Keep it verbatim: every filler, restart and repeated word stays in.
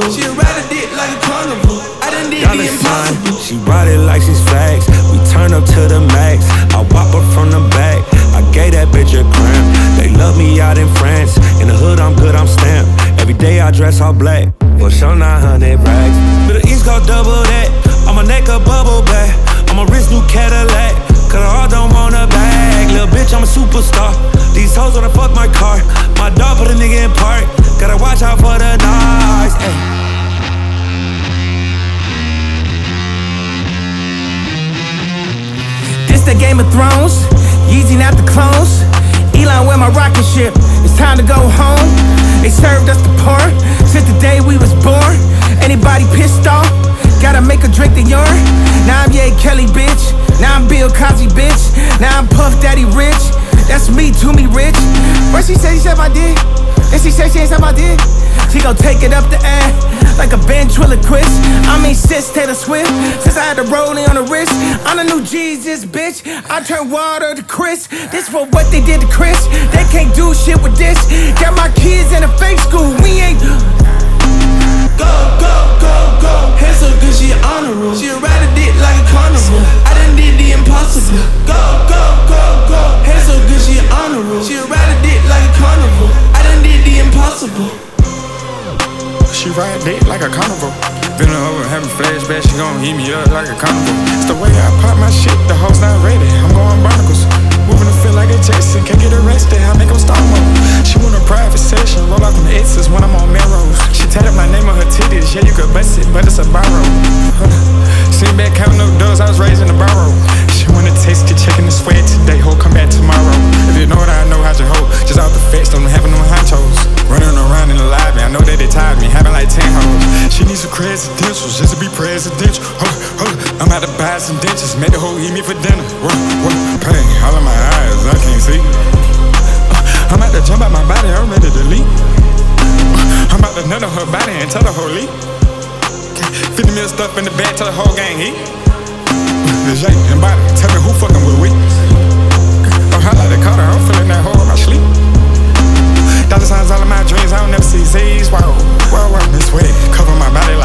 honorable. She ride a dick like a carnival. I done did the impossible. She ride it like she's facts. We turn up to the max. I whop her from the back. I gave that bitch a cramp. They love me out in France. In the hood I'm good, I'm stamped. Every day I dress all black. For sure nine hundred racks. But the East Coast double that. On my neck a bubble back. On my wrist new Cadillac. Cause I all don't want a bag. Little bitch, I'm a superstar. These hoes wanna fuck my car. My dog put a nigga in park. Gotta watch out for the knives. Ay. This the Game of Thrones. Yeezy not the clones. Elon with my rocket ship. It's time to go home. They served us the porn since the day we was born. Anybody pissed off? Gotta make a drink the urine. Now I'm Ye Kelly, bitch. Now I'm Bill Cosby, bitch. Now I'm Puff Daddy Rich. That's me, to me rich. What she say, she said I did. And she said she ain't said I did. She gon' take it up the air like a ventriloquist. I mean, sis Taylor Swift. Since I had the rolling on the wrist, I'm the new Jesus, bitch. I turn water to Chris. This for what they did to Chris. They can't do shit with this. Got my kids in a fake school. We ain't. Go, go, go, go. Hair so good, she honorable. She ride a dick like a carnival. I done did the impossible. Go, go, go, go. Hair so good, she honorable. She ride a dick like a carnival. I done did the impossible. She ride dick like a carnival. Been over having flashbacks, she gon' heat me up like a carnival. It's the way I pop my shit, the hoes not ready. I'm going barnacles. Moving to feel like a Jason, can't get arrested, I make them stop mode. She want a private session, roll out them X's when I'm on Melrose. She tatted my name on her titties, yeah you could bust it, but it's a borrow. Sit back counting up doors, I was raised in the barrow. She wanna taste the chicken and sweat today, ho, come back tomorrow. If you know what I know, how's your hoe? Just out the facts, don't having them honchos. Running around in the lobby, I know that they tired me, having like ten hoes. She needs some presidentials, just to be presidential. Huh, huh. I'm about to buy some dentures, make the hoe eat me for dinner. Whoa, whoa, pain, all in my eyes, I can't see. Uh, I'm about to jump out my body, I'm ready to leave. Uh, I'm about to nut on her body and tell the whole leave. fifty mil stuff in the bag, tell the whole gang eat. The Jay and body, tell me who fucking with we. Oh, I like the Carter, I'm feeling that hoe in my sleep. Dollar signs all in my dreams, I don't never see Z's. Wow, wow, wow, this way, cover my body like